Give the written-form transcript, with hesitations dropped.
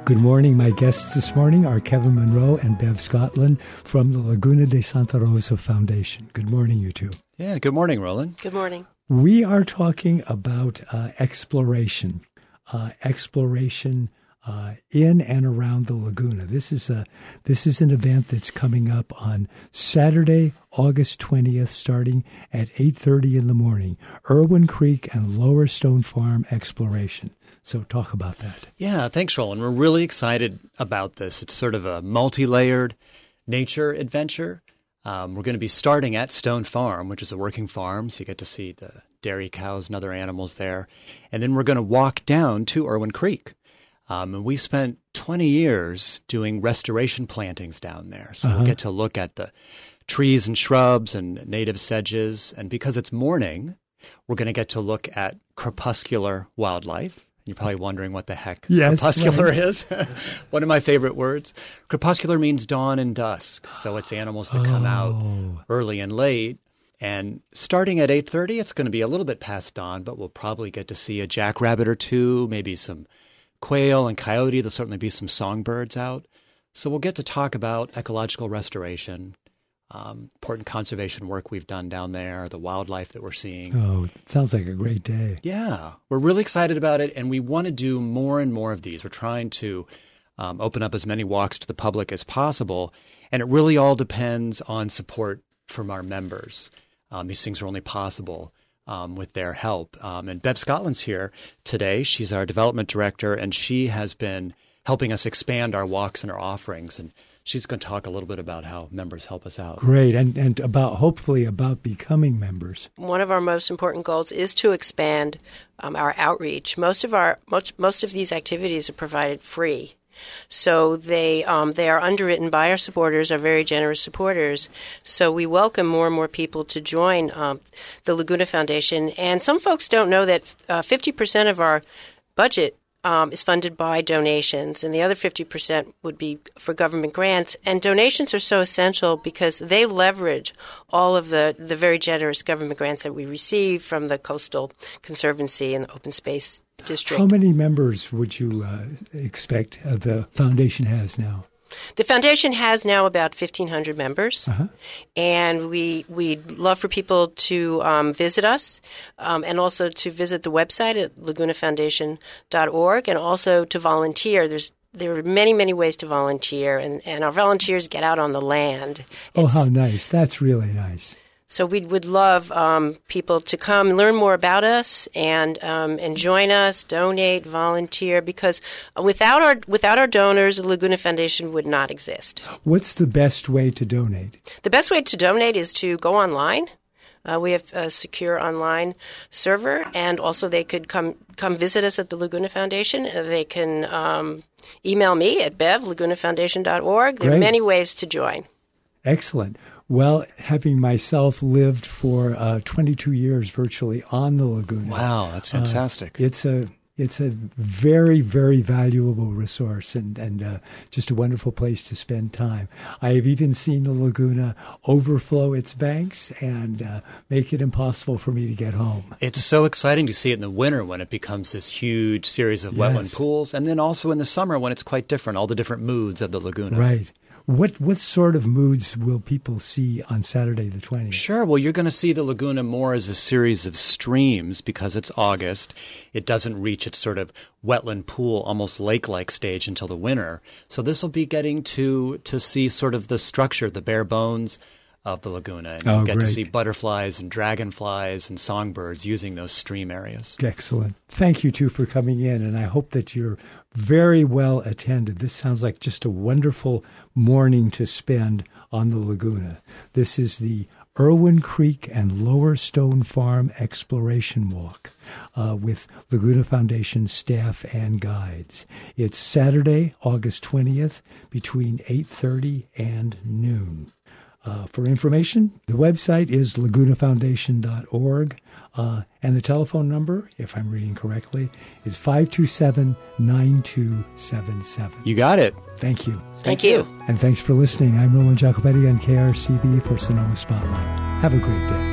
Good morning. My guests this morning are Kevin Monroe and Bev Scotland from the Laguna de Santa Rosa Foundation. Good morning, you two. Yeah, good morning, Roland. Good morning. We are talking about exploration in and around the Laguna. This is an event that's coming up on Saturday, August 20th, starting at 8:30 in the morning. Irwin Creek and Lower Stone Farm exploration. So talk about that. Yeah, thanks, Roland. We're really excited about this. It's sort of a multi-layered nature adventure. We're going to be starting at Stone Farm, which is a working farm, so you get to see the dairy cows and other animals there. And then we're going to walk down to Irwin Creek. And we spent 20 years doing restoration plantings down there. So we'll get to look at the trees and shrubs and native sedges. And because it's morning, we're going to get to look at crepuscular wildlife. You're probably wondering what the heck crepuscular is. One of my favorite words. Crepuscular means dawn and dusk. So it's animals that come out early and late. And starting at 8:30, it's going to be a little bit past dawn, but we'll probably get to see a jackrabbit or two, maybe some quail and coyote. There'll certainly be some songbirds out. So we'll get to talk about ecological restoration, important conservation work we've done down there, the wildlife that we're seeing. Oh, it sounds like a great day. Yeah, we're really excited about it, and we want to do more and more of these. We're trying to open up as many walks to the public as possible, and it really all depends on support from our members. These things are only possible with their help. And Bev Scotland's here today. She's our development director, and she has been helping us expand our walks and our offerings. And she's going to talk a little bit about how members help us out. Great. And hopefully about becoming members. One of our most important goals is to expand our outreach. Most of these activities are provided free. So they are underwritten by our supporters, our very generous supporters. So we welcome more and more people to join the Laguna Foundation. And some folks don't know that 50% of our budget is funded by donations, and the other 50% would be for government grants. And donations are so essential because they leverage all of the very generous government grants that we receive from the Coastal Conservancy and the Open Space District. How many members would you expect the foundation has now? The foundation has now about 1,500 members, and we'd love for people to visit us and also to visit the website at lagunafoundation.org and also to volunteer. There are many, many ways to volunteer, and our volunteers get out on the land. How nice. That's really nice. So we would love people to come learn more about us and join us, donate, volunteer, because without our donors, the Laguna Foundation would not exist. What's the best way to donate? The best way to donate is to go online. We have a secure online server, and also they could come visit us at the Laguna Foundation. They can email me at bev@lagunafoundation.org. There are many ways to join. Excellent. Well, having myself lived for 22 years virtually on the Laguna. Wow, that's fantastic. It's a very, very valuable resource and just a wonderful place to spend time. I have even seen the Laguna overflow its banks and make it impossible for me to get home. It's so exciting to see it in the winter when it becomes this huge series of wetland pools, and then also in the summer when it's quite different, all the different moods of the Laguna. Right. What sort of moods will people see on Saturday the 20th? Sure. Well, you're going to see the Laguna more as a series of streams because it's August. It doesn't reach its sort of wetland pool, almost lake-like stage until the winter. So this will be getting to see sort of the structure, the bare bones of the Laguna. And you'll get to see butterflies and dragonflies and songbirds using those stream areas. Excellent. Thank you, too, for coming in, and I hope that you're very well attended. This sounds like just a wonderful morning to spend on the Laguna. This is the Irwin Creek and Lower Stone Farm Exploration Walk with Laguna Foundation staff and guides. It's Saturday, August 20th, between 8:30 and noon. For information, the website is lagunafoundation.org, and the telephone number, if I'm reading correctly, is 527-9277. You got it. Thank you. Thank you. And thanks for listening. I'm Roland Jacobetti on KRCB for Sonoma Spotlight. Have a great day.